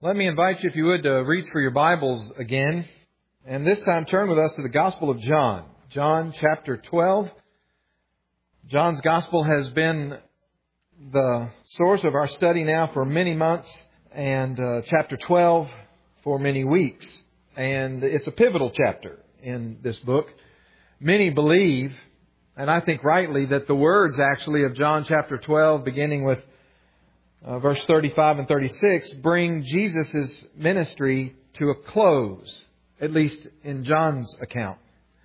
Let me invite you, if you would, to reach for your Bibles again. And this time turn with us to the Gospel of John. John chapter 12. John's Gospel has been the source of our study now for many months, and chapter 12 for many weeks. And it's a pivotal chapter in this book. Many believe, and I think rightly, that the words actually of John chapter 12, beginning with verse 35 and 36, bring Jesus' ministry to a close, at least in John's account.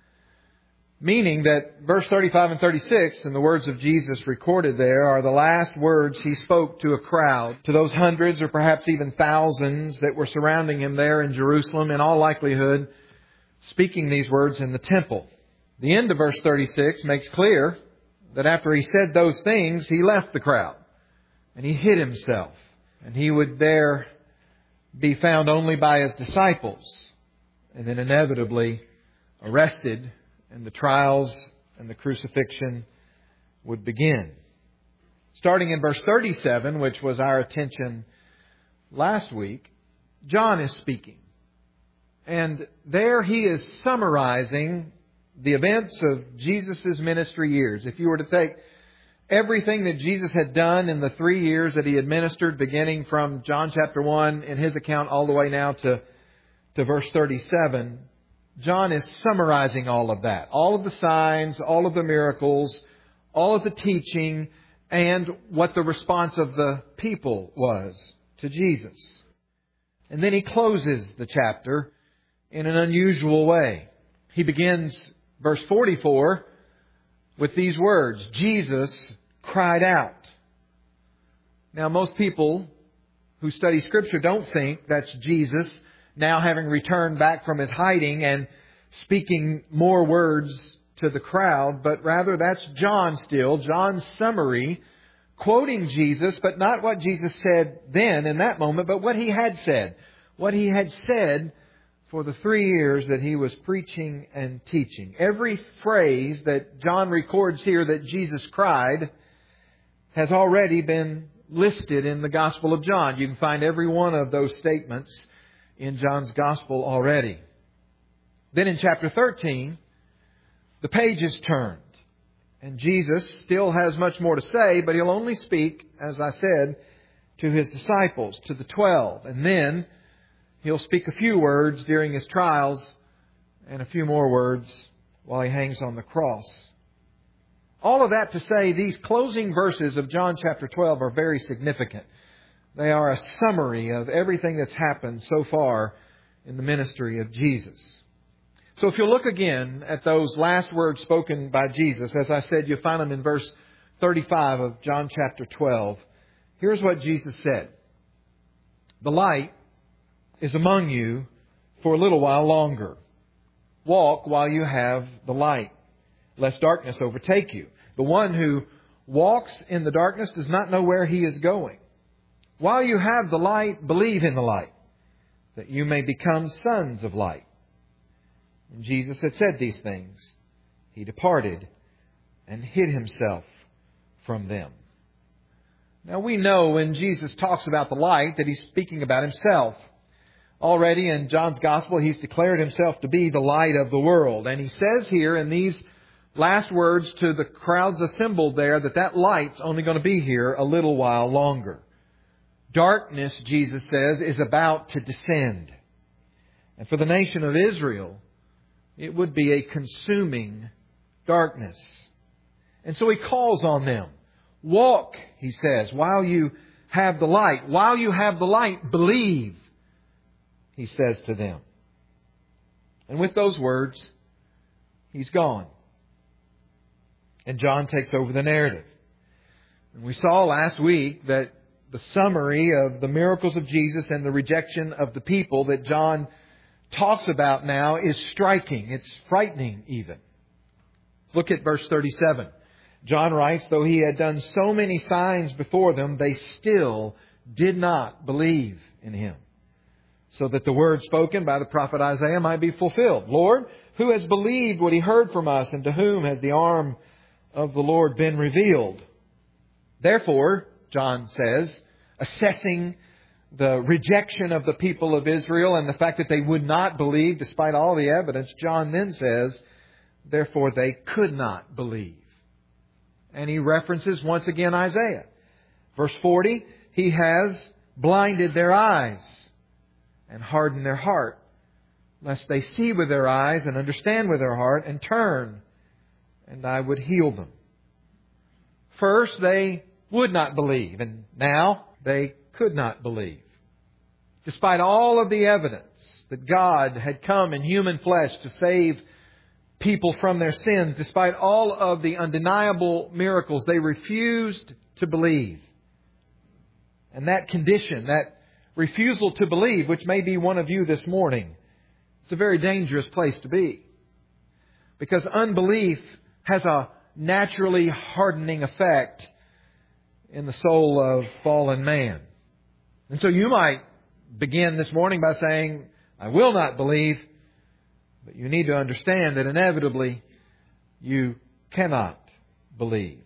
Meaning that verse 35 and 36, and the words of Jesus recorded there, are the last words He spoke to a crowd, to those hundreds or perhaps even thousands that were surrounding Him there in Jerusalem, in all likelihood, speaking these words in the temple. The end of verse 36 makes clear that after He said those things, He left the crowd. And He hid Himself. And He would there be found only by His disciples. And then inevitably arrested. And the trials and the crucifixion would begin. Starting in verse 37, which was our attention last week, John is speaking. And there he is summarizing the events of Jesus' ministry years. If you were to take everything that Jesus had done in the 3 years that He administered, beginning from John chapter 1 in his account all the way now to verse 37, John is summarizing all of that. All of the signs, all of the miracles, all of the teaching, and what the response of the people was to Jesus. And then he closes the chapter in an unusual way. He begins verse 44 with these words, Jesus cried out. Now, most people who study Scripture don't think that's Jesus now having returned back from His hiding and speaking more words to the crowd, but rather that's John still, John's summary, quoting Jesus, but not what Jesus said then in that moment, but what He had said. What He had said for the 3 years that He was preaching and teaching. Every phrase that John records here that Jesus cried has already been listed in the Gospel of John. You can find every one of those statements in John's Gospel already. Then in chapter 13, the page is turned. And Jesus still has much more to say, but He'll only speak, as I said, to His disciples, to the 12. And then He'll speak a few words during His trials and a few more words while He hangs on the cross. All of that to say, these closing verses of John chapter 12 are very significant. They are a summary of everything that's happened so far in the ministry of Jesus. So if you look again at those last words spoken by Jesus, as I said, you'll find them in verse 35 of John chapter 12. Here's what Jesus said. The light is among you for a little while longer. Walk while you have the light, lest darkness overtake you. The one who walks in the darkness does not know where he is going. While you have the light, believe in the light, that you may become sons of light. When Jesus had said these things, He departed and hid Himself from them. Now we know when Jesus talks about the light that He's speaking about Himself. Already in John's Gospel, He's declared Himself to be the light of the world. And He says here in these last words to the crowds assembled there that light's only going to be here a little while longer. Darkness, Jesus says, is about to descend. And for the nation of Israel, it would be a consuming darkness. And so He calls on them. Walk, He says, while you have the light. While you have the light, believe, He says to them. And with those words, He's gone. And John takes over the narrative. And we saw last week that the summary of the miracles of Jesus and the rejection of the people that John talks about now is striking. It's frightening even. Look at verse 37. John writes, though He had done so many signs before them, they still did not believe in Him. So that the word spoken by the prophet Isaiah might be fulfilled. Lord, who has believed what he heard from us, and to whom has the arm of the Lord been revealed? Therefore, John says, assessing the rejection of the people of Israel and the fact that they would not believe despite all the evidence, John then says, therefore they could not believe. And he references once again Isaiah. Verse 40, He has blinded their eyes and hardened their heart, lest they see with their eyes and understand with their heart and turn, and I would heal them. First, they would not believe, and now they could not believe. Despite all of the evidence that God had come in human flesh to save people from their sins, despite all of the undeniable miracles, they refused to believe. And that condition, that refusal to believe, which may be one of you this morning, it's a very dangerous place to be. Because unbelief has a naturally hardening effect in the soul of fallen man. And so you might begin this morning by saying, I will not believe. But you need to understand that inevitably you cannot believe.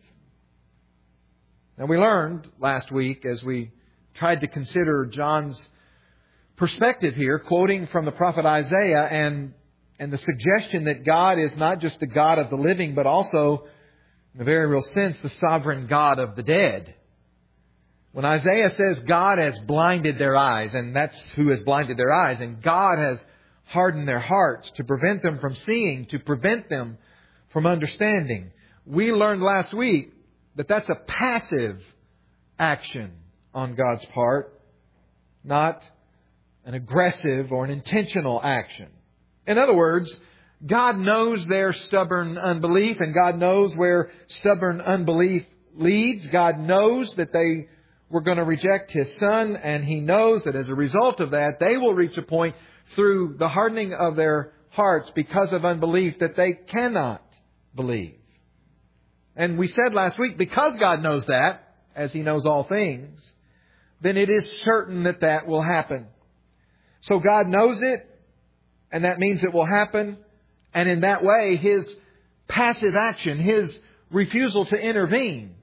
Now we learned last week as we tried to consider John's perspective here, quoting from the prophet Isaiah and the suggestion that God is not just the God of the living, but also, in a very real sense, the sovereign God of the dead. When Isaiah says God has blinded their eyes, and that's who has blinded their eyes, and God has hardened their hearts to prevent them from seeing, to prevent them from understanding. We learned last week that that's a passive action on God's part, not an aggressive or an intentional action. In other words, God knows their stubborn unbelief, and God knows where stubborn unbelief leads. God knows that they were going to reject His Son, and He knows that as a result of that, they will reach a point through the hardening of their hearts because of unbelief that they cannot believe. And we said last week, because God knows that, as He knows all things, then it is certain that that will happen. So God knows it, and that means it will happen. And in that way, His passive action, His refusal to intervene,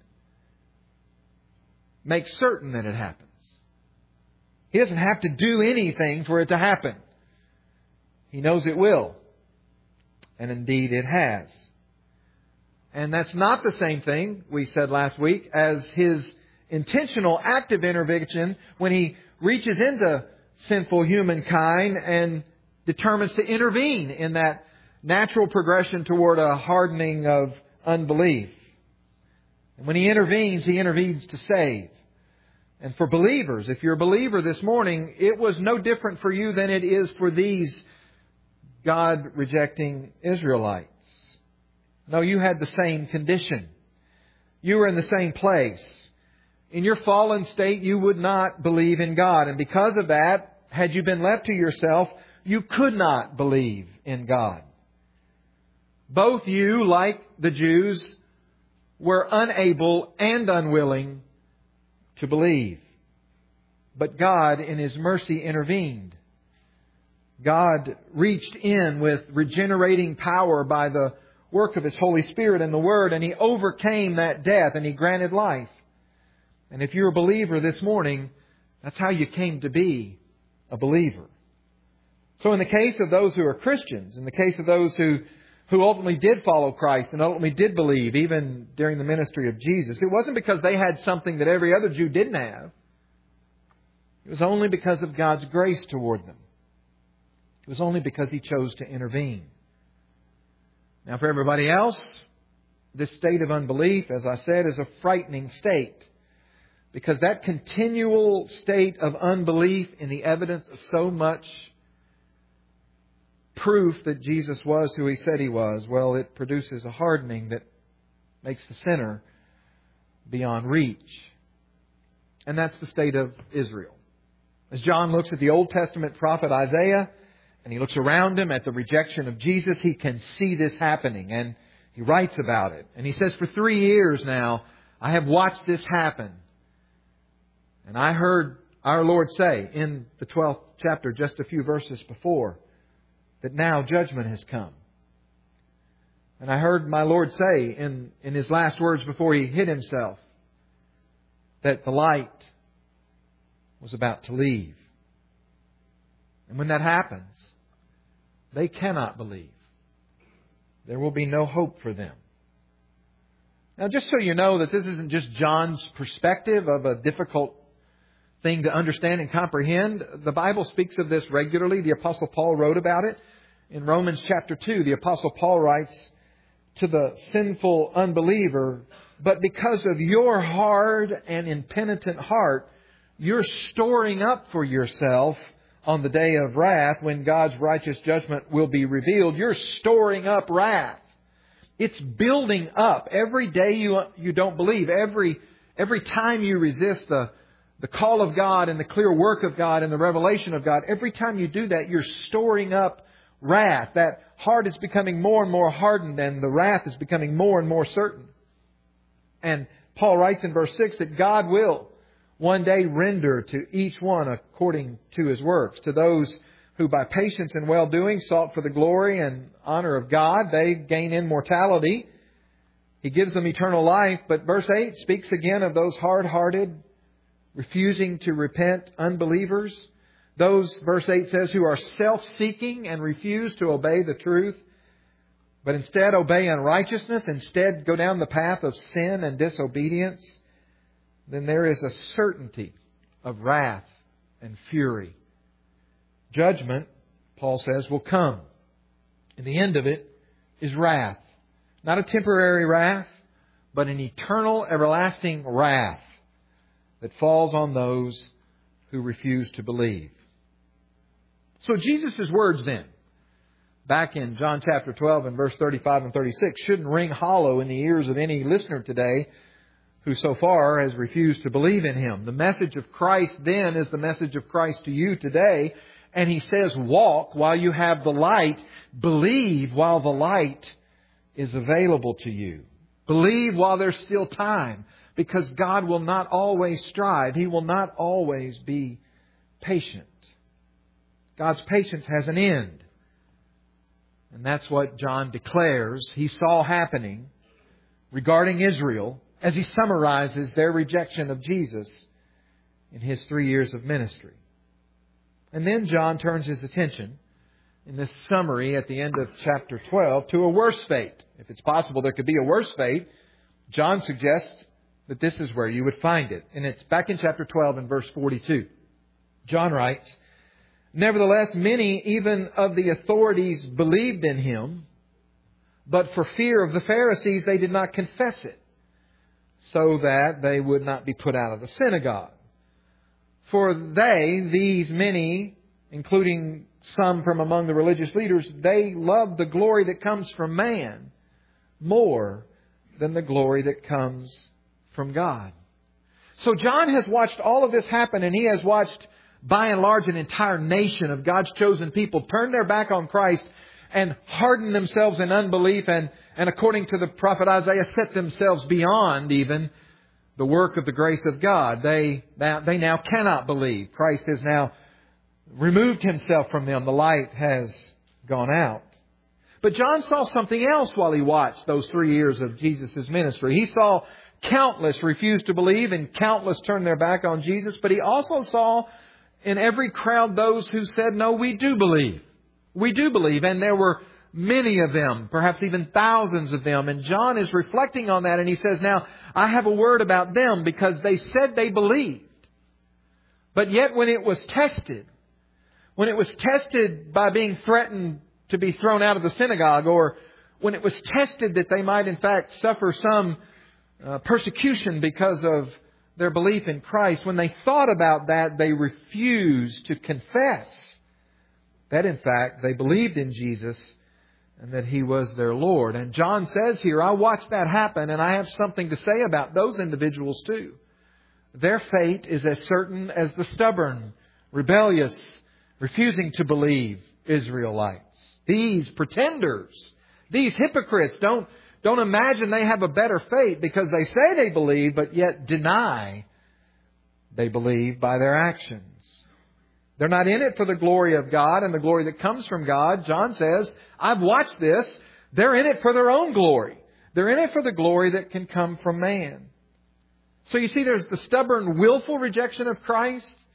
makes certain that it happens. He doesn't have to do anything for it to happen. He knows it will. And indeed it has. And that's not the same thing, we said last week, as His intentional active intervention when He reaches into sinful humankind and determines to intervene in that natural progression toward a hardening of unbelief. And when He intervenes to save. And for believers, if you're a believer this morning, it was no different for you than it is for these God-rejecting Israelites. No, you had the same condition. You were in the same place. In your fallen state, you would not believe in God. And because of that, had you been left to yourself, you could not believe in God. Both you, like the Jews, were unable and unwilling to believe. But God, in His mercy, intervened. God reached in with regenerating power by the work of His Holy Spirit and the Word, and He overcame that death and He granted life. And if you're a believer this morning, that's how you came to be a believer. So in the case of those who are Christians, in the case of those who ultimately did follow Christ and ultimately did believe, even during the ministry of Jesus, it wasn't because they had something that every other Jew didn't have. It was only because of God's grace toward them. It was only because He chose to intervene. Now for everybody else, this state of unbelief, as I said, is a frightening state. Because that continual state of unbelief in the evidence of so much proof that Jesus was who He said He was, well, it produces a hardening that makes the sinner beyond reach. And that's the state of Israel. As John looks at the Old Testament prophet Isaiah, and he looks around him at the rejection of Jesus, he can see this happening. And he writes about it. And he says, for 3 years now, I have watched this happen. And I heard our Lord say in the 12th chapter, just a few verses before, that now judgment has come. And I heard my Lord say in His last words before He hid Himself, that the light was about to leave. And when that happens, they cannot believe. There will be no hope for them. Now, just so you know that this isn't just John's perspective of a difficult thing to understand and comprehend, the Bible speaks of this regularly. The Apostle Paul wrote about it. In Romans chapter 2, the Apostle Paul writes to the sinful unbeliever, "But because of your hard and impenitent heart, you're storing up for yourself on the day of wrath when God's righteous judgment will be revealed." You're storing up wrath. It's building up. Every day you don't believe, every time you resist the call of God and the clear work of God and the revelation of God, every time you do that, you're storing up wrath. That heart is becoming more and more hardened, and the wrath is becoming more and more certain. And Paul writes in verse 6 that God will one day render to each one according to his works. To those who by patience and well-doing sought for the glory and honor of God, they gain immortality. He gives them eternal life. But verse 8 speaks again of those hard-hearted, refusing to repent unbelievers. Those, verse 8 says, who are self-seeking and refuse to obey the truth, but instead obey unrighteousness, instead go down the path of sin and disobedience. Then there is a certainty of wrath and fury. Judgment, Paul says, will come. And the end of it is wrath. Not a temporary wrath, but an eternal, everlasting wrath that falls on those who refuse to believe. So Jesus' words then, back in John chapter 12 and verse 35 and 36, shouldn't ring hollow in the ears of any listener today who so far has refused to believe in Him. The message of Christ then is the message of Christ to you today. And He says, walk while you have the light. Believe while the light is available to you. Believe while there's still time. Because God will not always strive. He will not always be patient. God's patience has an end. And that's what John declares he saw happening regarding Israel as he summarizes their rejection of Jesus in his 3 years of ministry. And then John turns his attention in this summary at the end of chapter 12 to a worse fate. If it's possible there could be a worse fate, John suggests that this is where you would find it. And it's back in chapter 12 and verse 42. John writes, "Nevertheless, many even of the authorities believed in Him, but for fear of the Pharisees they did not confess it, so that they would not be put out of the synagogue. For these many, including some from among the religious leaders, they love the glory that comes from man more than the glory that comes from God." So John has watched all of this happen, and he has watched, by and large, an entire nation of God's chosen people turn their back on Christ and harden themselves in unbelief and according to the prophet Isaiah, set themselves beyond even the work of the grace of God. They now cannot believe. Christ has now removed Himself from them. The light has gone out. But John saw something else while he watched those 3 years of Jesus' ministry. He saw countless refuse to believe and countless turn their back on Jesus. But he also saw in every crowd those who said, "No, we do believe. We do believe." And there were many of them, perhaps even thousands of them. And John is reflecting on that, and he says, now, I have a word about them because they said they believed. But yet when it was tested by being threatened to be thrown out of the synagogue, or when it was tested that they might in fact suffer some persecution because of their belief in Christ, when they thought about that, they refused to confess that in fact they believed in Jesus and that He was their Lord. And John says here, I watched that happen, and I have something to say about those individuals too. Their fate is as certain as the stubborn, rebellious, refusing to believe Israelites. These pretenders, these hypocrites, don't imagine they have a better fate because they say they believe, but yet deny they believe by their actions. They're not in it for the glory of God and the glory that comes from God. John says, I've watched this. They're in it for their own glory. They're in it for the glory that can come from man. So you see, there's the stubborn, willful rejection of Christ.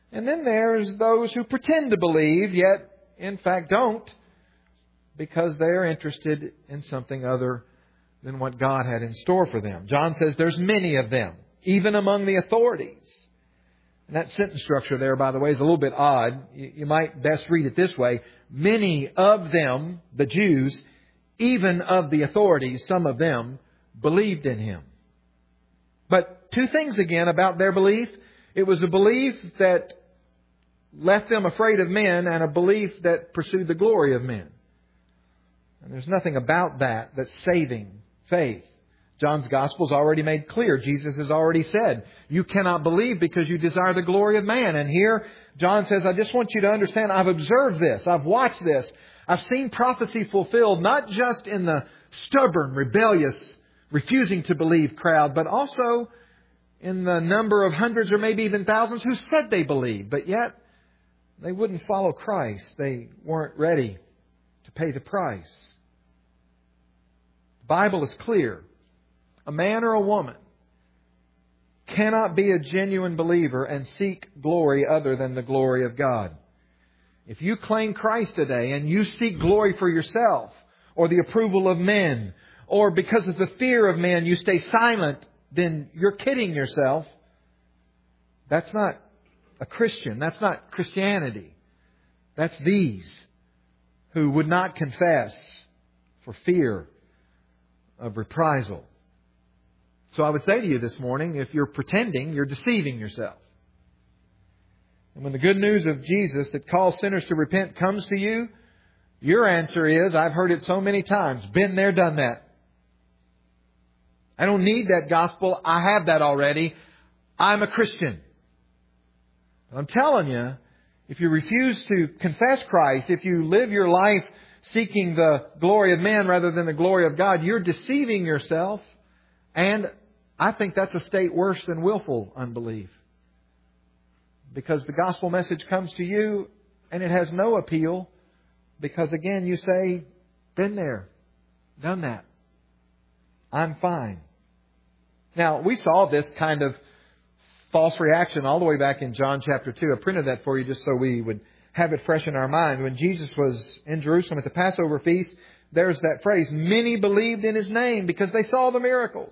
And then there's those who pretend to believe, yet in fact don't, because they're interested in something other than what God had in store for them. John says there's many of them, even among the authorities. And that sentence structure there, by the way, is a little bit odd. You might best read it this way. Many of them, the Jews, even of the authorities, some of them, believed in Him. But two things again about their belief. It was a belief that left them afraid of men and a belief that pursued the glory of men. And there's nothing about that that's saving faith. John's Gospel's already made clear. Jesus has already said, you cannot believe because you desire the glory of man. And here, John says, I just want you to understand, I've observed this. I've watched this. I've seen prophecy fulfilled, not just in the stubborn, rebellious, refusing to believe crowd, but also in the number of hundreds or maybe even thousands who said they believed, but yet they wouldn't follow Christ. They weren't ready to pay the price. The Bible is clear. A man or a woman cannot be a genuine believer and seek glory other than the glory of God. If you claim Christ today and you seek glory for yourself or the approval of men, or because of the fear of men you stay silent, then you're kidding yourself. That's not a Christian. That's not Christianity. That's these who would not confess for fear of reprisal. So I would say to you this morning, if you're pretending, you're deceiving yourself. And when the good news of Jesus that calls sinners to repent comes to you, your answer is, I've heard it so many times, been there, done that. I don't need that gospel. I have that already. I'm a Christian. I'm telling you, if you refuse to confess Christ, if you live your life seeking the glory of man rather than the glory of God, you're deceiving yourself. And I think that's a state worse than willful unbelief. Because the gospel message comes to you and it has no appeal. Because again, you say, been there, done that. I'm fine. Now, we saw this kind of false reaction all the way back in John chapter 2. I printed that for you just so we would have it fresh in our mind. When Jesus was in Jerusalem at the Passover feast, there's that phrase, many believed in His name because they saw the miracles.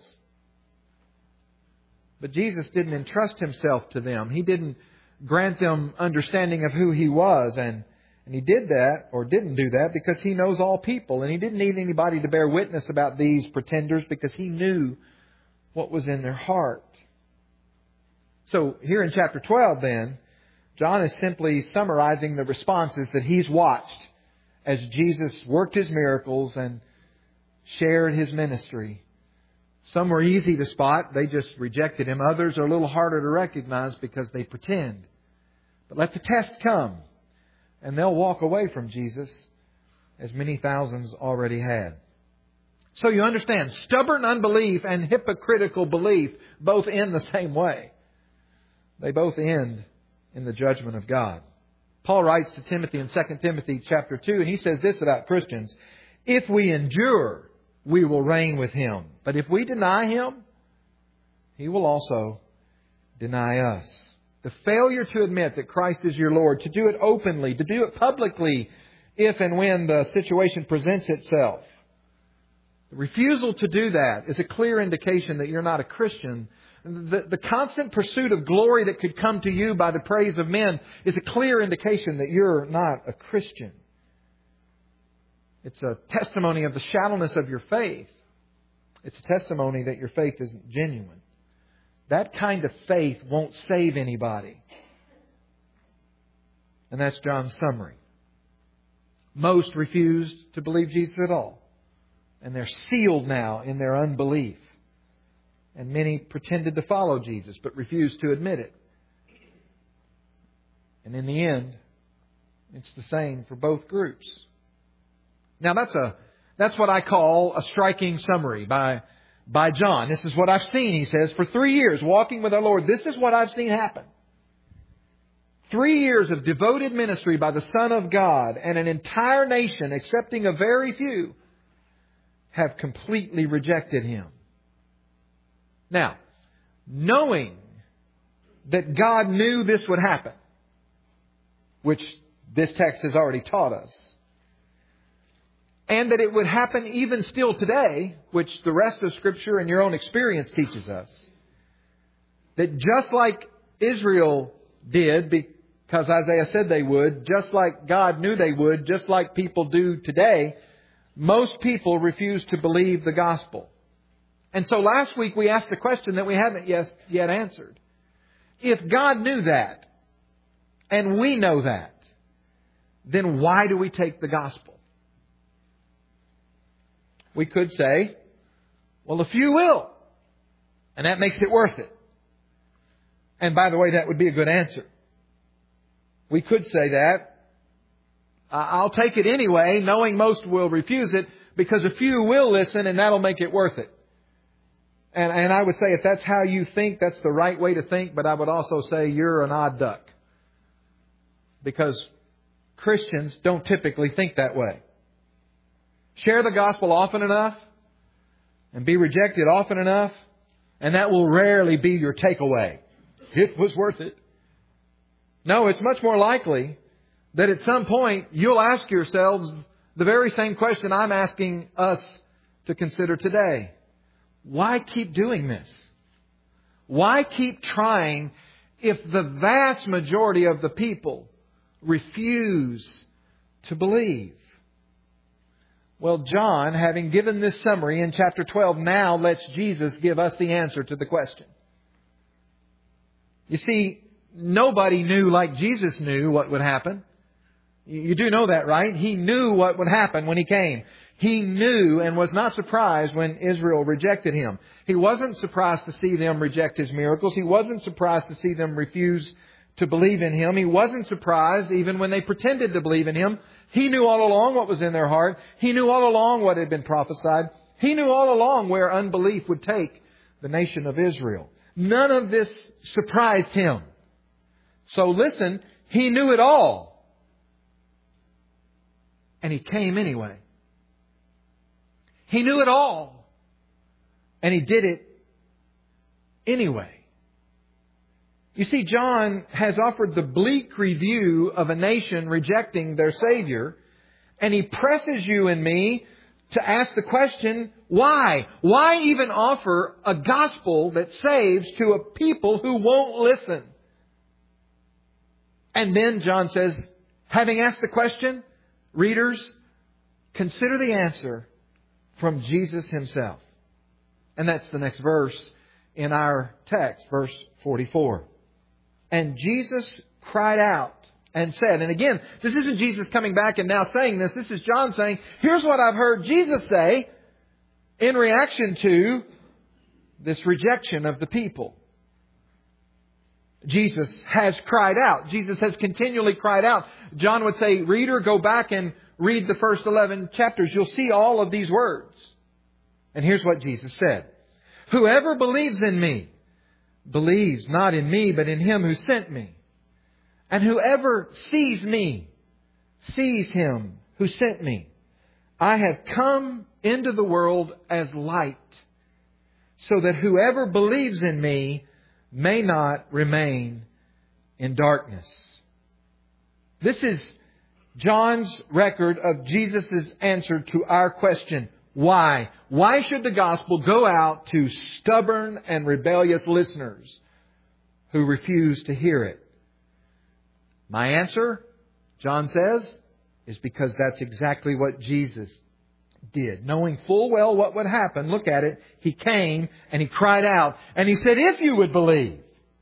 But Jesus didn't entrust Himself to them. He didn't grant them understanding of who He was. And He did that, or didn't do that, because He knows all people. And He didn't need anybody to bear witness about these pretenders because He knew what was in their heart. So here in chapter 12 then, John is simply summarizing the responses that he's watched as Jesus worked His miracles and shared His ministry. Some were easy to spot. They just rejected Him. Others are a little harder to recognize because they pretend. But let the test come. And they'll walk away from Jesus, as many thousands already had. So you understand, stubborn unbelief and hypocritical belief both end the same way. They both end in the judgment of God. Paul writes to Timothy in 2 Timothy chapter 2, and he says this about Christians. If we endure, we will reign with Him. But if we deny Him, He will also deny us. The failure to admit that Christ is your Lord, to do it openly, to do it publicly if and when the situation presents itself. The refusal to do that is a clear indication that you're not a Christian. The constant pursuit of glory that could come to you by the praise of men is a clear indication that you're not a Christian. It's a testimony of the shallowness of your faith. It's a testimony that your faith isn't genuine. That kind of faith won't save anybody. And that's John's summary. Most refused to believe Jesus at all. And they're sealed now in their unbelief. And many pretended to follow Jesus, but refused to admit it. And in the end, it's the same for both groups. Now that's what I call a striking summary by John. This is what I've seen, he says, for 3 years walking with our Lord. This is what I've seen happen. 3 years of devoted ministry by the Son of God, and an entire nation, excepting a very few, have completely rejected Him. Now, knowing that God knew this would happen, which this text has already taught us. And that it would happen even still today, which the rest of Scripture and your own experience teaches us. That just like Israel did, because Isaiah said they would, just like God knew they would, just like people do today, most people refuse to believe the gospel. And so last week we asked the question that we haven't yet answered. If God knew that, and we know that, then why do we take the gospel? We could say, well, a few will. And that makes it worth it. And by the way, that would be a good answer. We could say that. I'll take it anyway, knowing most will refuse it, because a few will listen and that'll make it worth it. And I would say if that's how you think, that's the right way to think. But I would also say you're an odd duck. Because Christians don't typically think that way. Share the gospel often enough and be rejected often enough, and that will rarely be your takeaway. It was worth it. No, it's much more likely that at some point you'll ask yourselves the very same question I'm asking us to consider today. Why keep doing this? Why keep trying if the vast majority of the people refuse to believe? Well, John, having given this summary in chapter 12, now lets Jesus give us the answer to the question. You see, nobody knew like Jesus knew what would happen. You do know that, right? He knew what would happen when He came. He knew and was not surprised when Israel rejected Him. He wasn't surprised to see them reject His miracles. He wasn't surprised to see them refuse to believe in Him. He wasn't surprised even when they pretended to believe in Him. He knew all along what was in their heart. He knew all along what had been prophesied. He knew all along where unbelief would take the nation of Israel. None of this surprised Him. So listen, He knew it all. And He came anyway. He knew it all. And He did it anyway. You see, John has offered the bleak review of a nation rejecting their Savior. And he presses you and me to ask the question, why? Why even offer a gospel that saves to a people who won't listen? And then John says, having asked the question, readers, consider the answer from Jesus Himself. And that's the next verse in our text, verse 44. And Jesus cried out and said, and again, this isn't Jesus coming back and now saying this. This is John saying, here's what I've heard Jesus say in reaction to this rejection of the people. Jesus has cried out. Jesus has continually cried out. John would say, reader, go back and read the first 11 chapters. You'll see all of these words. And here's what Jesus said. Whoever believes in me, believes not in me, but in Him who sent me. And whoever sees me, sees Him who sent me. I have come into the world as light, so that whoever believes in me may not remain in darkness. This is John's record of Jesus' answer to our question, why? Why should the gospel go out to stubborn and rebellious listeners who refuse to hear it? My answer, John says, is because that's exactly what Jesus did. Knowing full well what would happen, look at it, He came and He cried out and He said, if you would believe,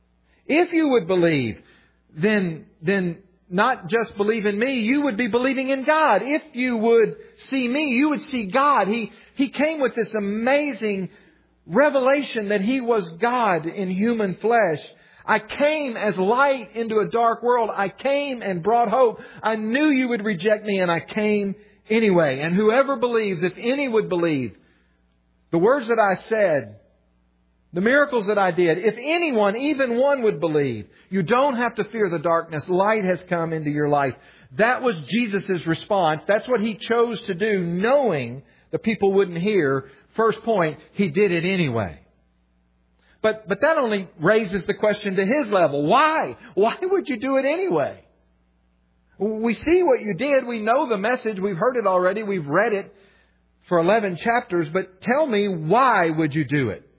then not just believe in me, you would be believing in God. If you would see me, you would see God. He came with this amazing revelation that He was God in human flesh. I came as light into a dark world. I came and brought hope. I knew you would reject me and I came anyway. And whoever believes, if any would believe, the words that I said, the miracles that I did, if anyone, even one would believe, you don't have to fear the darkness. Light has come into your life. That was Jesus' response. That's what He chose to do, knowing the people wouldn't hear. First point, He did it anyway. But that only raises the question to His level. Why? Why would you do it anyway? We see what you did. We know the message. We've heard it already. We've read it for 11 chapters. But tell me, why would you do it?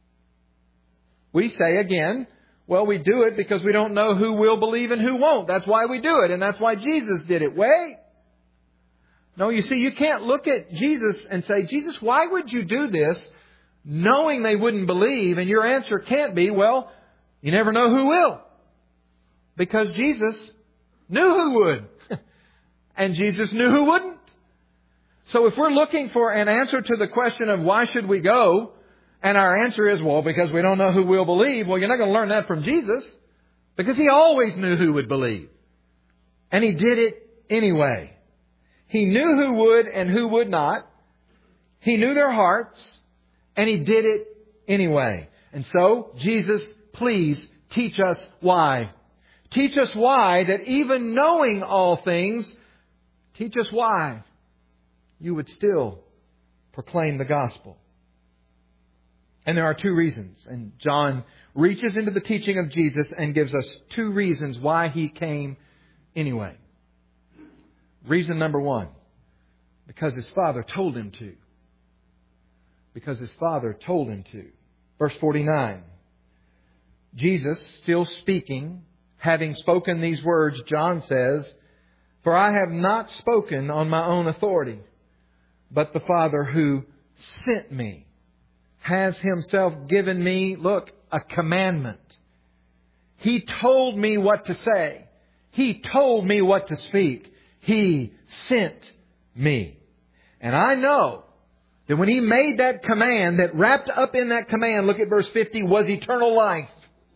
We say again, well, we do it because we don't know who will believe and who won't. That's why we do it. And that's why Jesus did it. Wait. No, you see, you can't look at Jesus and say, Jesus, why would you do this knowing they wouldn't believe? And your answer can't be, well, you never know who will. Because Jesus knew who would. And Jesus knew who wouldn't. So if we're looking for an answer to the question of why should we go, and our answer is, well, because we don't know who will believe, well, you're not going to learn that from Jesus. Because He always knew who would believe. And He did it anyway. He knew who would and who would not. He knew their hearts. And He did it anyway. And so, Jesus, please teach us why. Teach us why that even knowing all things, teach us why you would still proclaim the gospel. And there are two reasons. And John reaches into the teaching of Jesus and gives us two reasons why He came anyway. Reason number one, because His Father told Him to. Because His Father told Him to. Verse 49. Jesus, still speaking, having spoken these words, John says, "For I have not spoken on my own authority, but the Father who sent me has Himself given me," look, "a commandment. He told me what to say. He told me what to speak. He sent me." And I know that when He made that command, that wrapped up in that command, look at verse 50, was eternal life.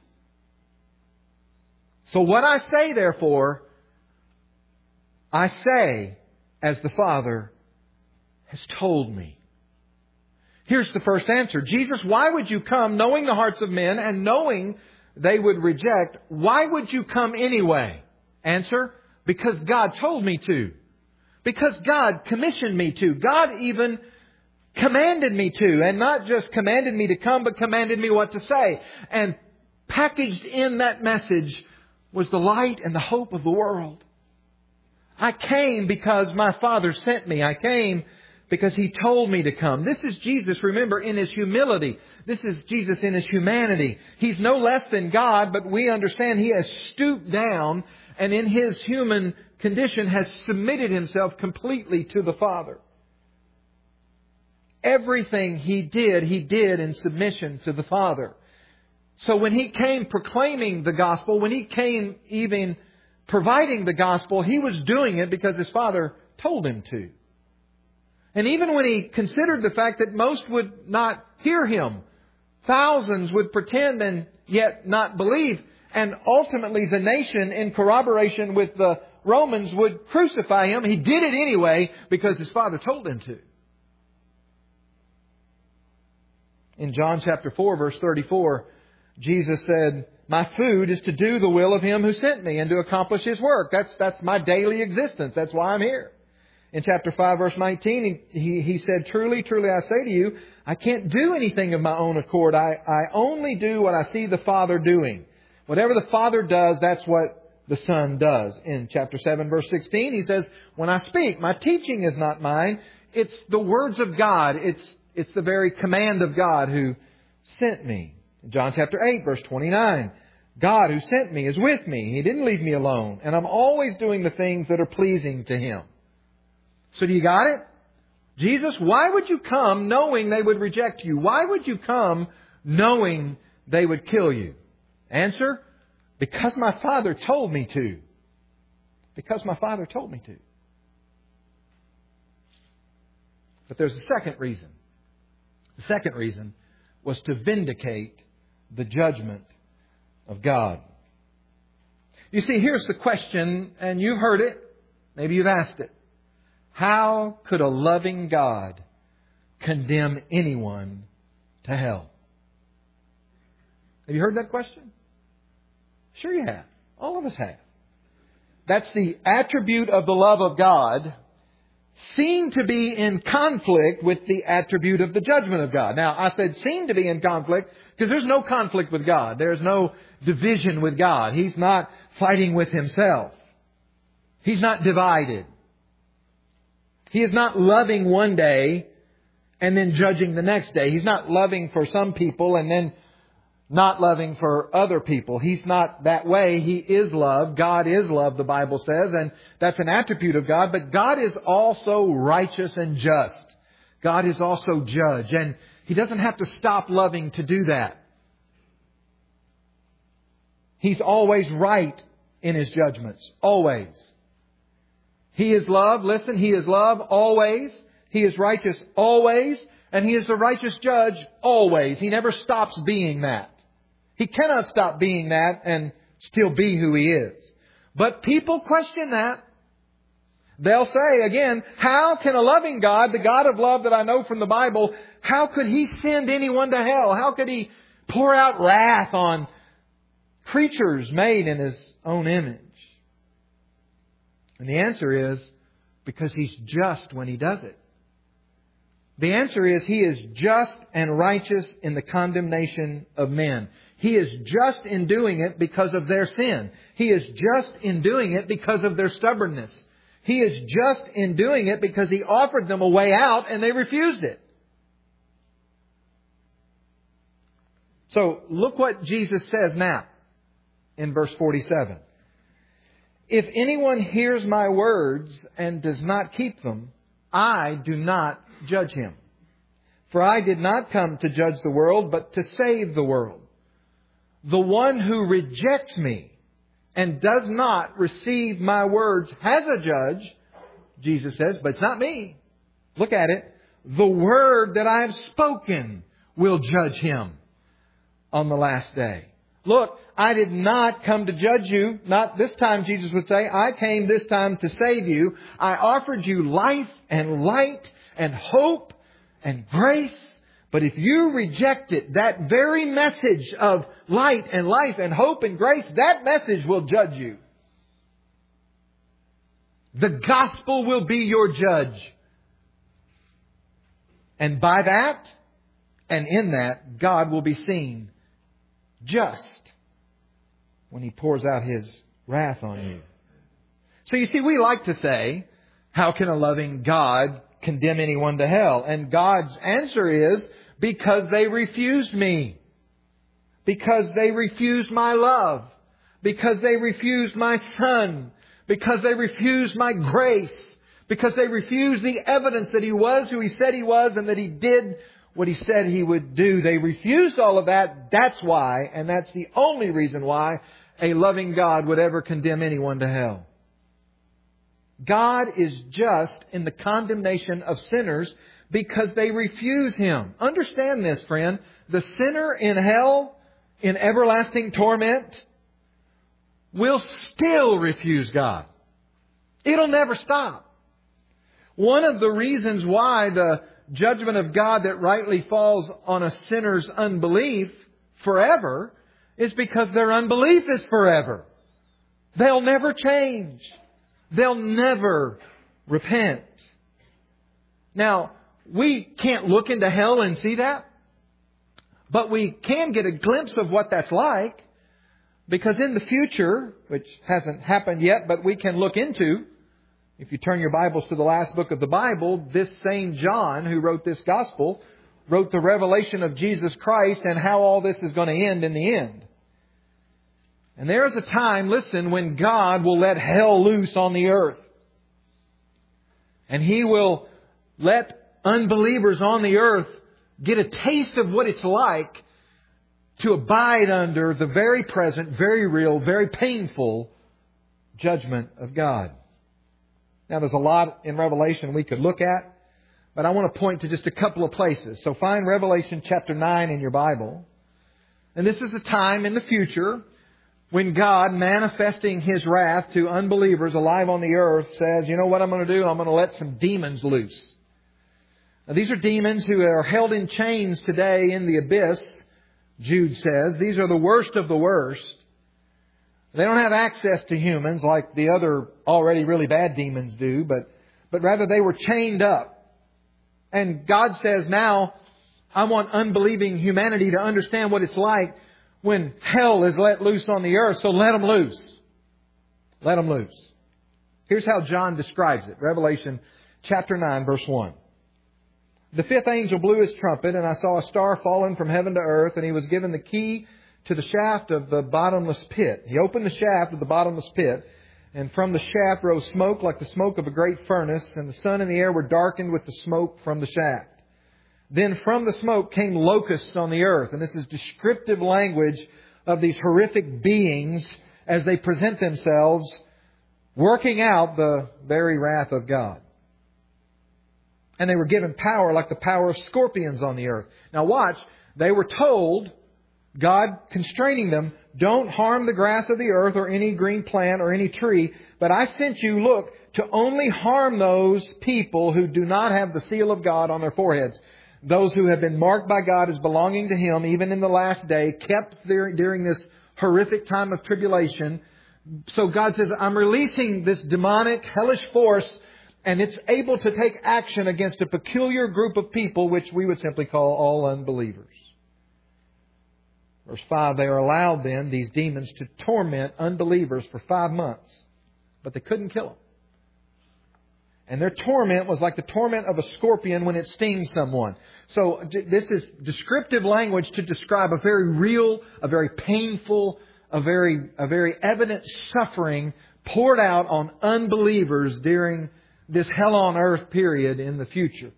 So what I say, therefore, I say as the Father has told me. Here's the first answer. Jesus, why would you come knowing the hearts of men and knowing they would reject? Why would you come anyway? Answer, because God told me to. Because God commissioned me to. God even commanded me to. And not just commanded me to come, but commanded me what to say. And packaged in that message was the light and the hope of the world. I came because my Father sent me. I came because He told me to come. This is Jesus, remember, in His humility. This is Jesus in His humanity. He's no less than God, but we understand He has stooped down and in His human condition has submitted Himself completely to the Father. Everything He did in submission to the Father. So when He came proclaiming the gospel, when He came even providing the gospel, He was doing it because His Father told Him to. And even when He considered the fact that most would not hear Him, thousands would pretend and yet not believe, and ultimately the nation, in corroboration with the Romans, would crucify Him, He did it anyway because His Father told Him to. In John chapter 4, verse 34, Jesus said, "My food is to do the will of Him who sent me and to accomplish His work." That's my daily existence. That's why I'm here. In chapter 5, verse 19, he said, "Truly, truly, I say to you, I can't do anything of my own accord. I only do what I see the Father doing. Whatever the Father does, that's what the Son does." In chapter 7, verse 16, He says, "When I speak, my teaching is not mine. It's the words of God. It's the very command of God who sent me." In John chapter 8, verse 29, "God who sent me is with me. He didn't leave me alone. And I'm always doing the things that are pleasing to Him." So do you got it? Jesus, why would you come knowing they would reject you? Why would you come knowing they would kill you? Answer, because my Father told me to. Because my Father told me to. But there's a second reason. The second reason was to vindicate the judgment of God. You see, here's the question, and you've heard it. Maybe you've asked it. How could a loving God condemn anyone to hell? Have you heard that question? Sure you have. All of us have. That's the attribute of the love of God seen to be in conflict with the attribute of the judgment of God. Now, I said seen to be in conflict because there's no conflict with God. There's no division with God. He's not fighting with Himself. He's not divided. He is not loving one day and then judging the next day. He's not loving for some people and then not loving for other people. He's not that way. He is love. God is love, the Bible says, and that's an attribute of God. But God is also righteous and just. God is also judge, and He doesn't have to stop loving to do that. He's always right in His judgments. Always. He is love. Listen, He is love always. He is righteous always. And He is the righteous judge always. He never stops being that. He cannot stop being that and still be who He is. But people question that. They'll say again, how can a loving God, the God of love that I know from the Bible, how could He send anyone to hell? How could He pour out wrath on creatures made in His own image? And the answer is because He's just when He does it. The answer is He is just and righteous in the condemnation of men. He is just in doing it because of their sin. He is just in doing it because of their stubbornness. He is just in doing it because He offered them a way out and they refused it. So look what Jesus says now in verse 47. If anyone hears my words and does not keep them, I do not judge him. For I did not come to judge the world, but to save the world. The one who rejects me and does not receive my words has a judge, Jesus says, but it's not me. Look at it. The word that I have spoken will judge him on the last day. Look, I did not come to judge you. Not this time, Jesus would say. I came this time to save you. I offered you life and light and hope and grace. But if you reject it, that very message of light and life and hope and grace, that message will judge you. The gospel will be your judge. And by that, and in that, God will be seen just when He pours out His wrath on you. So you see, we like to say, how can a loving God condemn anyone to hell? And God's answer is, because they refused me. Because they refused my love. Because they refused my Son. Because they refused my grace. Because they refused the evidence that He was who He said He was and that He did what He said He would do. They refused all of that. That's why, and that's the only reason why, a loving God would ever condemn anyone to hell. God is just in the condemnation of sinners because they refuse Him. Understand this, friend. The sinner in hell, in everlasting torment, will still refuse God. It'll never stop. One of the reasons why the judgment of God that rightly falls on a sinner's unbelief forever is because their unbelief is forever. They'll never change. They'll never repent. Now, we can't look into hell and see that, but we can get a glimpse of what that's like, because in the future, which hasn't happened yet, but we can look into, if you turn your Bibles to the last book of the Bible, this same John who wrote this gospel wrote the revelation of Jesus Christ and how all this is going to end in the end. And there is a time, listen, when God will let hell loose on the earth. And He will let unbelievers on the earth get a taste of what it's like to abide under the very present, very real, very painful judgment of God. Now, there's a lot in Revelation we could look at, but I want to point to just a couple of places. So find Revelation chapter 9 in your Bible. And this is a time in the future when God, manifesting His wrath to unbelievers alive on the earth, says, you know what I'm going to do? I'm going to let some demons loose. Now, these are demons who are held in chains today in the abyss, Jude says. These are the worst of the worst. They don't have access to humans like the other already really bad demons do, but rather they were chained up. And God says, now, I want unbelieving humanity to understand what it's like when hell is let loose on the earth, so let them loose. Let them loose. Here's how John describes it. Revelation chapter 9, verse 1. The fifth angel blew his trumpet, and I saw a star fallen from heaven to earth, and he was given the key to the shaft of the bottomless pit. He opened the shaft of the bottomless pit, and from the shaft rose smoke like the smoke of a great furnace, and the sun and the air were darkened with the smoke from the shaft. Then from the smoke came locusts on the earth, and this is descriptive language of these horrific beings as they present themselves, working out the very wrath of God. And they were given power like the power of scorpions on the earth. Now watch, they were told, God constraining them, don't harm the grass of the earth or any green plant or any tree, but I sent you, look, to only harm those people who do not have the seal of God on their foreheads. Those who have been marked by God as belonging to Him, even in the last day, kept there during this horrific time of tribulation. So God says, I'm releasing this demonic, hellish force, and it's able to take action against a peculiar group of people, which we would simply call all unbelievers. Verse 5, they are allowed then, these demons, to torment unbelievers for 5 months. But they couldn't kill them. And their torment was like the torment of a scorpion when it stings someone. So this is descriptive language to describe a very real, a very painful, a very evident suffering poured out on unbelievers during this hell on earth period in the future.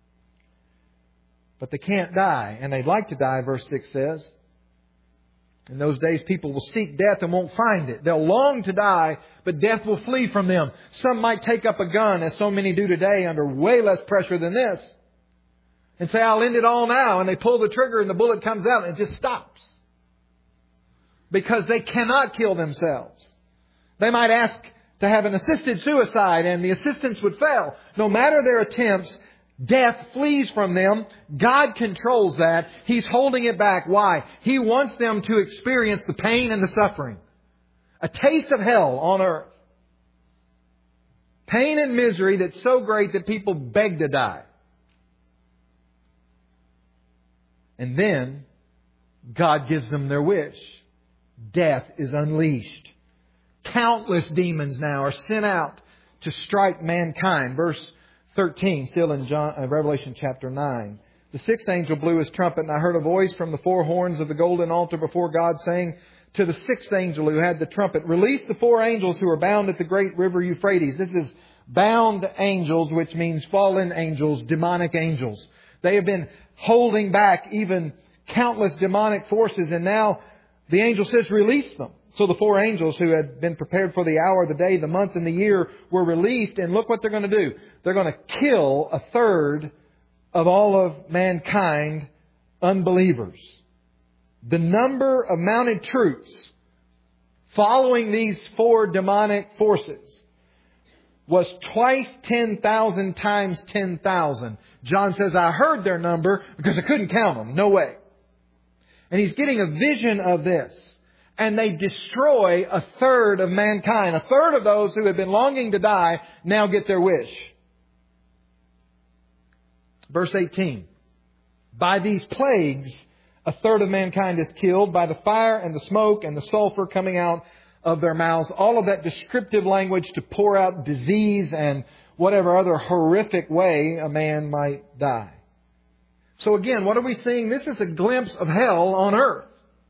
But they can't die, and they'd like to die, verse 6 says. In those days, people will seek death and won't find it. They'll long to die, but death will flee from them. Some might take up a gun, as so many do today, under way less pressure than this, and say, I'll end it all now. And they pull the trigger and the bullet comes out and it just stops. Because they cannot kill themselves. They might ask to have an assisted suicide, and the assistance would fail. No matter their attempts, death flees from them. God controls that. He's holding it back. Why? He wants them to experience the pain and the suffering. A taste of hell on earth. Pain and misery that's so great that people beg to die. And then God gives them their wish. Death is unleashed. Countless demons now are sent out to strike mankind. Verse 13, still in Revelation chapter 9. The sixth angel blew his trumpet, and I heard a voice from the four horns of the golden altar before God saying to the sixth angel who had the trumpet, release the 4 angels who are bound at the great river Euphrates. This is bound angels, which means fallen angels, demonic angels. They have been holding back even countless demonic forces, and now the angel says, release them. So the 4 angels who had been prepared for the hour, the day, the month, and the year were released. And look what they're going to do. They're going to kill 1/3 of all of mankind, unbelievers. The number of mounted troops following these 4 demonic forces was twice 10,000 times 10,000. John says, I heard their number because I couldn't count them. No way. And he's getting a vision of this. And they destroy 1/3 of mankind. 1/3 of those who have been longing to die now get their wish. Verse 18. By these plagues, 1/3 of mankind is killed by the fire and the smoke and the sulfur coming out of their mouths. All of that descriptive language to pour out disease and whatever other horrific way a man might die. So again, what are we seeing? This is a glimpse of hell on earth.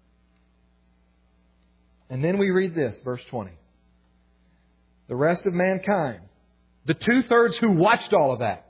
And then we read this, verse 20. The rest of mankind, the 2/3 who watched all of that,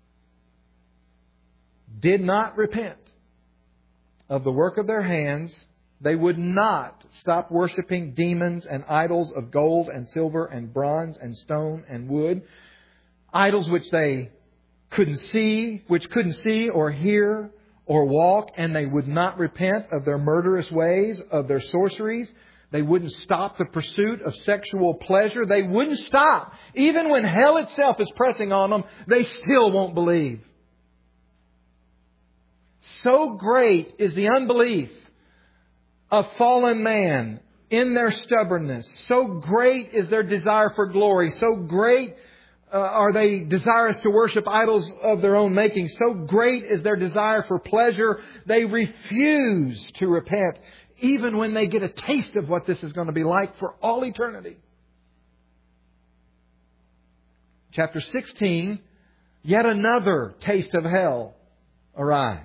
did not repent of the work of their hands. They would not stop worshiping demons and idols of gold and silver and bronze and stone and wood. Idols which they couldn't see or hear or walk. And they would not repent of their murderous ways, of their sorceries. They wouldn't stop the pursuit of sexual pleasure. They wouldn't stop. Even when hell itself is pressing on them, they still won't believe. So great is the unbelief of fallen man in their stubbornness. So great is their desire for glory. So great are they desirous to worship idols of their own making. So great is their desire for pleasure. They refuse to repent, even when they get a taste of what this is going to be like for all eternity. chapter 16, yet another taste of hell arrives.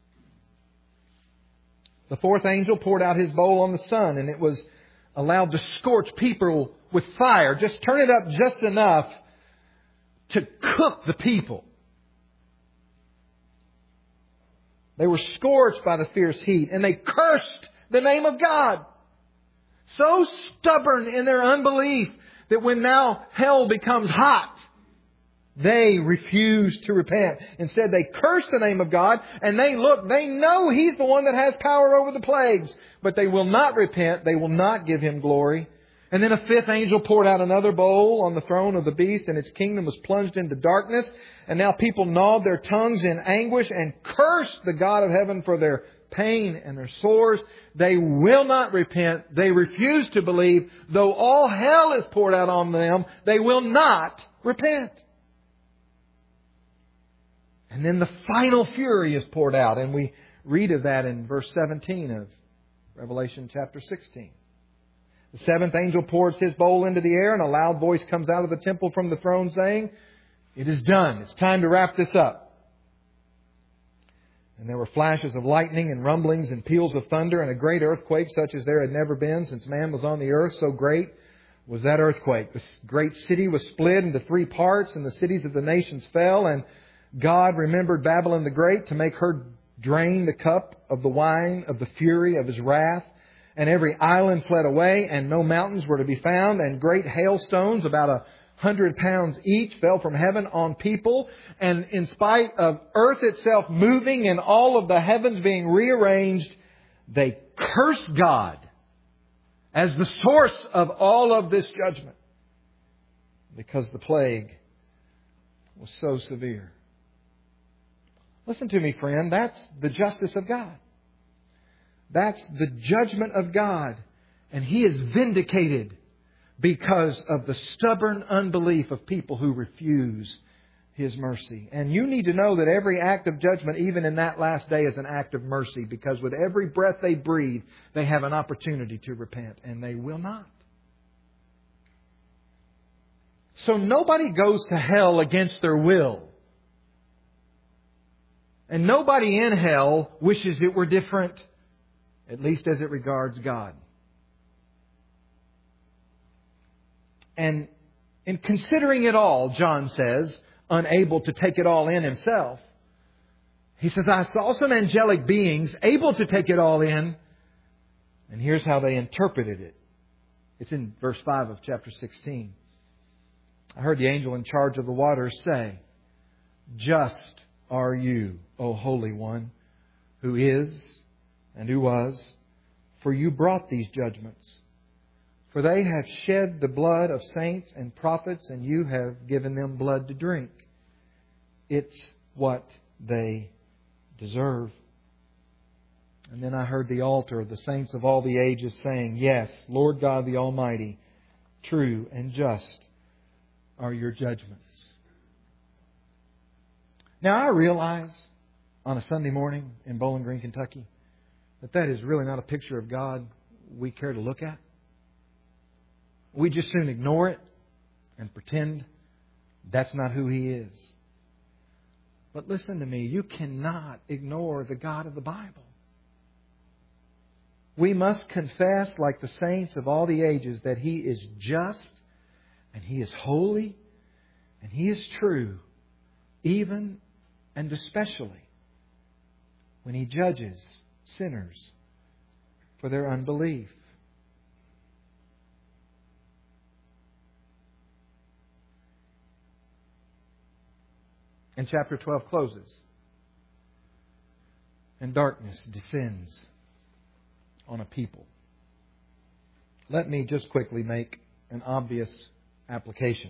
The fourth angel poured out his bowl on the sun, and it was allowed to scorch people with fire. Just turn it up just enough to cook the people. They were scorched by the fierce heat, and they cursed the name of God. So stubborn in their unbelief that when now hell becomes hot, they refuse to repent. Instead, they curse the name of God, and they know He's the one that has power over the plagues. But they will not repent. They will not give Him glory. And then a fifth angel poured out another bowl on the throne of the beast, and its kingdom was plunged into darkness. And now people gnawed their tongues in anguish and cursed the God of heaven for their pain and their sores. They will not repent. They refuse to believe. Though all hell is poured out on them, they will not repent. And then the final fury is poured out. And we read of that in verse 17 of Revelation chapter 16. The seventh angel pours his bowl into the air, and a loud voice comes out of the temple from the throne saying, "It is done. It's time to wrap this up." And there were flashes of lightning and rumblings and peals of thunder and a great earthquake such as there had never been since man was on the earth. So great was that earthquake. The great city was split into 3 parts, and the cities of the nations fell. And God remembered Babylon the Great to make her drain the cup of the wine of the fury of His wrath. And every island fled away, and no mountains were to be found. And great hailstones, about 100 pounds each, fell from heaven on people. And in spite of earth itself moving and all of the heavens being rearranged, they cursed God as the source of all of this judgment, because the plague was so severe. Listen to me, friend. That's the justice of God. That's the judgment of God. And He is vindicated because of the stubborn unbelief of people who refuse His mercy. And you need to know that every act of judgment, even in that last day, is an act of mercy. Because with every breath they breathe, they have an opportunity to repent. And they will not. So nobody goes to hell against their will. And nobody in hell wishes it were different. At least as it regards God. And in considering it all, John says, unable to take it all in himself, he says, I saw some angelic beings able to take it all in. And here's how they interpreted it. It's in verse 5 of chapter 16. I heard the angel in charge of the waters say, "Just are you, O Holy One, who is and who was, for you brought these judgments. For they have shed the blood of saints and prophets, and you have given them blood to drink. It's what they deserve." And then I heard the altar of the saints of all the ages saying, "Yes, Lord God the Almighty, true and just are your judgments." Now I realize on a Sunday morning in Bowling Green, Kentucky, that is really not a picture of God we care to look at. We just soon ignore it and pretend that's not who He is. But listen to me, you cannot ignore the God of the Bible. We must confess, like the saints of all the ages, that He is just and He is holy and He is true, even and especially when He judges sinners for their unbelief. And chapter 12 closes. And darkness descends on a people. Let me just quickly make an obvious application.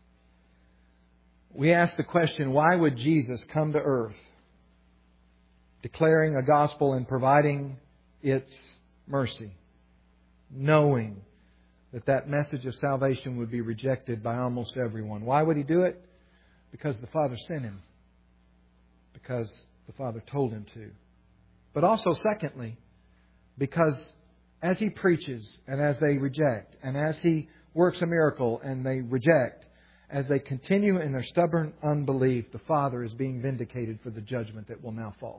We ask the question, why would Jesus come to earth, declaring a gospel and providing its mercy, knowing that that message of salvation would be rejected by almost everyone? Why would He do it? Because the Father sent Him. Because the Father told Him to. But also, secondly, because as He preaches and as they reject, and as He works a miracle and they reject, as they continue in their stubborn unbelief, the Father is being vindicated for the judgment that will now fall.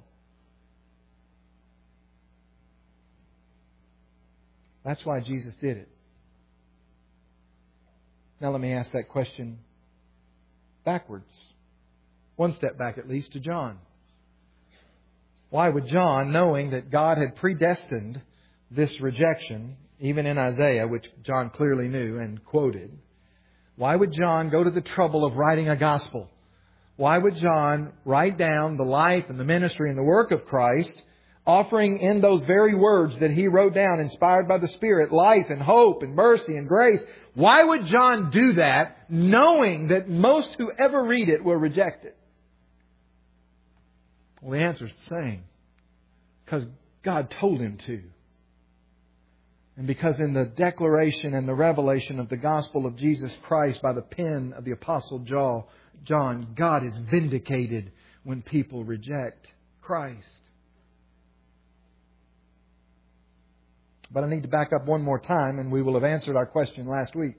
That's why Jesus did it. Now let me ask that question backwards. One step back at least to John. Why would John, knowing that God had predestined this rejection, even in Isaiah, which John clearly knew and quoted, why would John go to the trouble of writing a gospel? Why would John write down the life and the ministry and the work of Christ, offering in those very words that he wrote down, inspired by the Spirit, life and hope and mercy and grace? Why would John do that, knowing that most who ever read it will reject it? Well, the answer is the same. Because God told him to. And because in the declaration and the revelation of the gospel of Jesus Christ by the pen of the Apostle John, God is vindicated when people reject Christ. But I need to back up one more time, and we will have answered our question last week.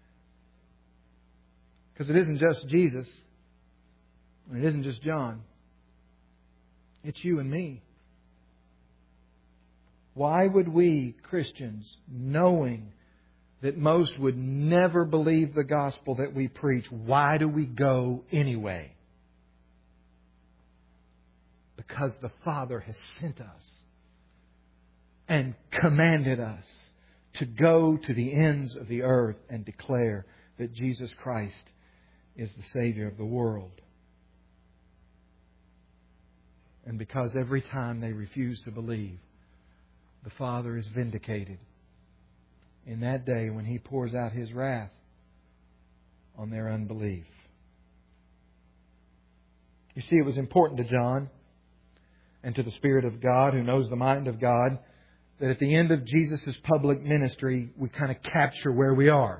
Because it isn't just Jesus, and it isn't just John. It's you and me. Why would we, Christians, knowing that most would never believe the gospel that we preach, why do we go anyway? Because the Father has sent us and commanded us to go to the ends of the earth and declare that Jesus Christ is the Savior of the world. And because every time they refuse to believe, the Father is vindicated in that day when He pours out His wrath on their unbelief. You see, it was important to John and to the Spirit of God, who knows the mind of God, that at the end of Jesus' public ministry, we kind of capture where we are.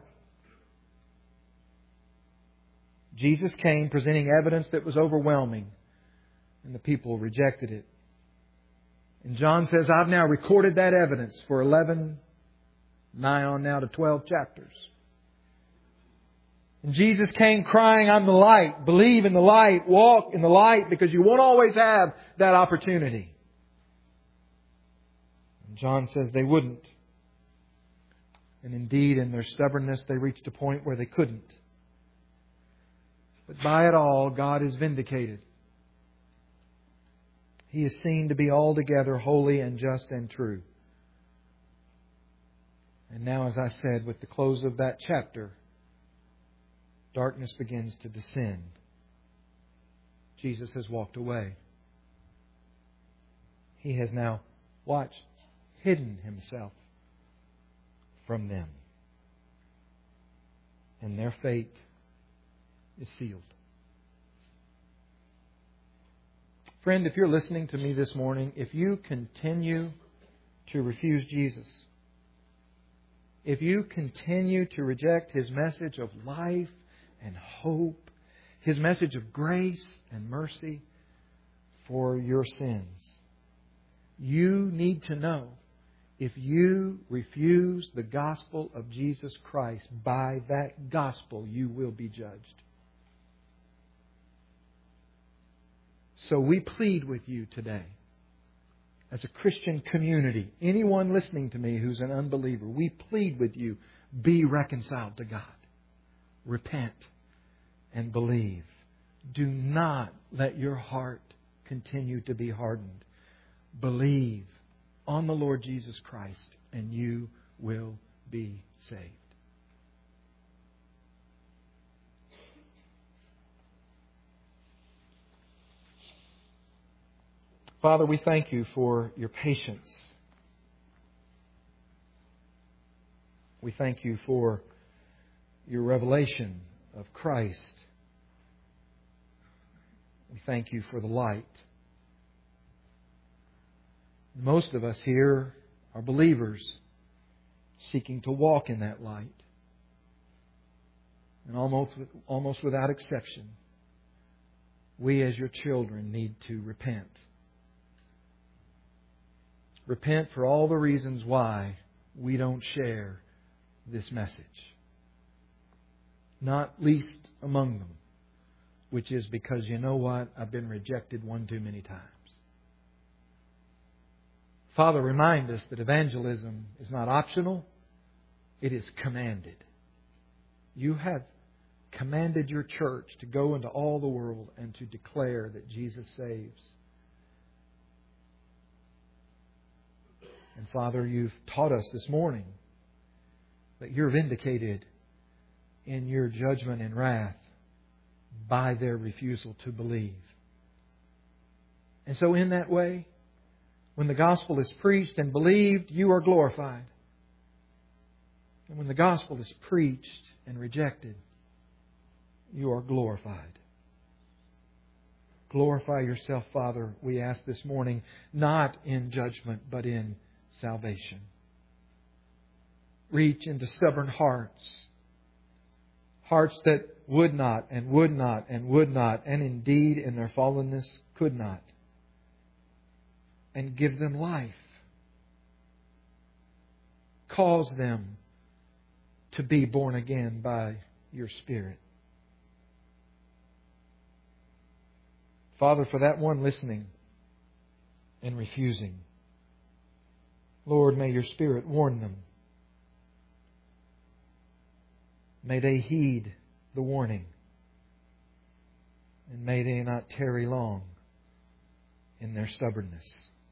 Jesus came presenting evidence that was overwhelming, and the people rejected it. And John says, I've now recorded that evidence for 11, nigh on now to 12 chapters. And Jesus came crying, I'm the light. Believe in the light. Walk in the light, because you won't always have that opportunity. And John says they wouldn't. And indeed, in their stubbornness, they reached a point where they couldn't. But by it all, God is vindicated. He is seen to be altogether holy and just and true. And now, as I said, with the close of that chapter, darkness begins to descend. Jesus has walked away. He has now, hidden Himself from them. And their fate is sealed. Friend, if you're listening to me this morning, if you continue to refuse Jesus, if you continue to reject His message of life and hope, His message of grace and mercy for your sins, you need to know, if you refuse the gospel of Jesus Christ, by that gospel you will be judged. So we plead with you today, as a Christian community, anyone listening to me who's an unbeliever, we plead with you, be reconciled to God. Repent and believe. Do not let your heart continue to be hardened. Believe on the Lord Jesus Christ, and you will be saved. Father, we thank You for Your patience. We thank You for Your revelation of Christ. We thank You for the light. Most of us here are believers seeking to walk in that light. And almost without exception, we as Your children need to repent. Repent for all the reasons why we don't share this message. not least among them, which is because, you know what? I've been rejected one too many times. Father, remind us that evangelism is not optional. It is commanded. You have commanded your church to go into all the world and to declare that Jesus saves. And Father, you've taught us this morning that you're vindicated in your judgment and wrath by their refusal to believe. And so in that way, when the gospel is preached and believed, you are glorified. And when the gospel is preached and rejected, you are glorified. Glorify yourself, Father, we ask this morning, not in judgment, but in salvation. Reach into stubborn hearts. Hearts that would not and would not and would not, and indeed in their fallenness could not. And give them life. Cause them to be born again by your Spirit. Father, for that one listening and refusing, Lord, may your Spirit warn them. May they heed the warning. And may they not tarry long in their stubbornness.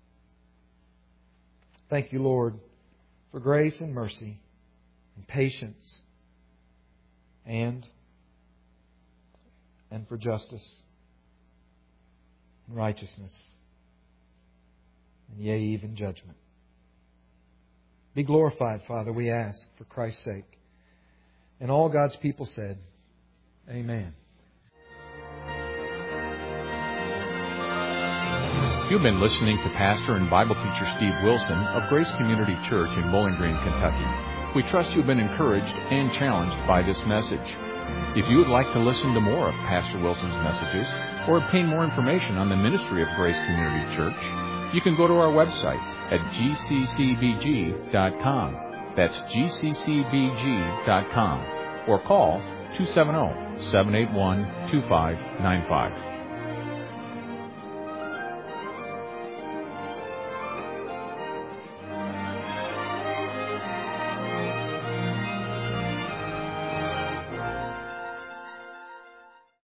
Thank you, Lord, for grace and mercy and patience and for justice and righteousness and yea, even judgment. Be glorified, Father, we ask, for Christ's sake. And all God's people said, Amen. You've been listening to Pastor and Bible teacher Steve Wilson of Grace Community Church in Bowling Green, Kentucky. We trust you've been encouraged and challenged by this message. If you would like to listen to more of Pastor Wilson's messages or obtain more information on the ministry of Grace Community Church, you can go to our website at gccbg.com. That's gccbg.com. Or call 270-781-2595.